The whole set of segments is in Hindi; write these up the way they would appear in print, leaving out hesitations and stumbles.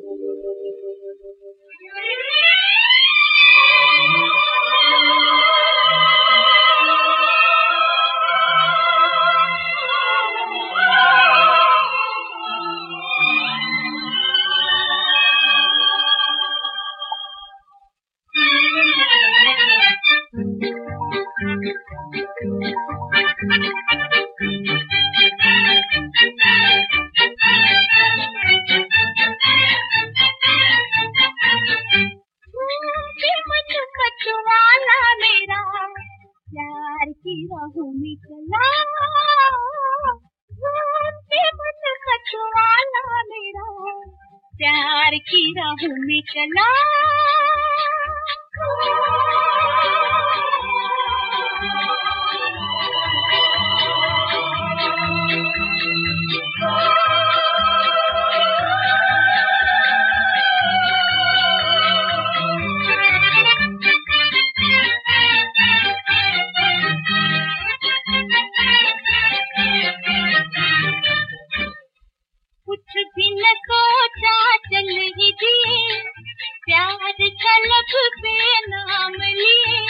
प्यार की राहों में चला, मन खतवाला मेरा प्यार की राहों में चला। कुछ भी न सोचा चल ही दिए, प्यार छलक पे नाम लिए।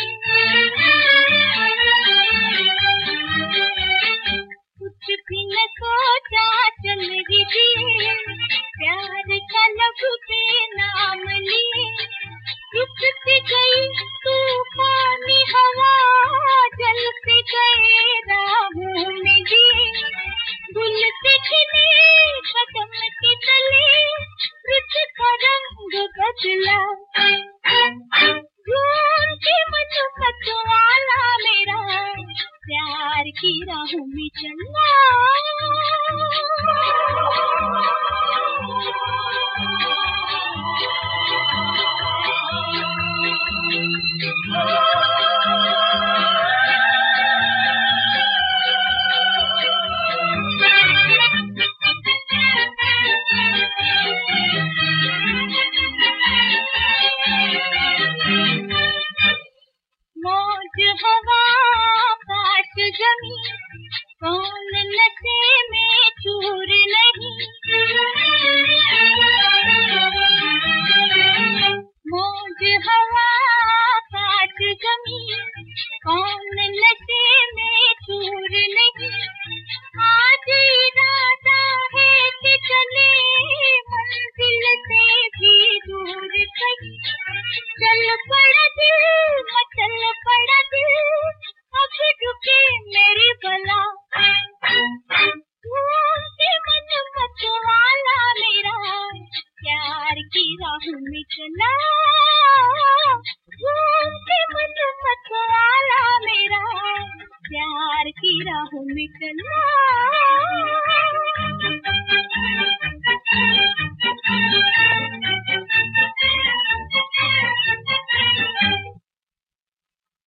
कुछ भी न सोचा चल ही दिए, प्यार छलक पे नाम लिए। रुकती गई तूफानी हवा, जलते गए राहों में दिए। गुल से खिले कदम के तले, रुत का रंग बदला। ढूंढ मन खतवाला मेरा प्यार की राहों में चला। मौज हवा पास जमी, कौन नशे में चूर नहीं। मौज हवा पास जमी, कौन नशे में चूर नहीं। आज इरादा है कि चले मंजिल से भी दूर कहीं। चल पड़ा दिल, मचल पड़ा दिल, अब झुके मेरी बला। ढूंढे मन मतवाला मेरा प्यार की राहों में चला। ढूंढे मन मतवाला मेरा प्यार की राहों में चला।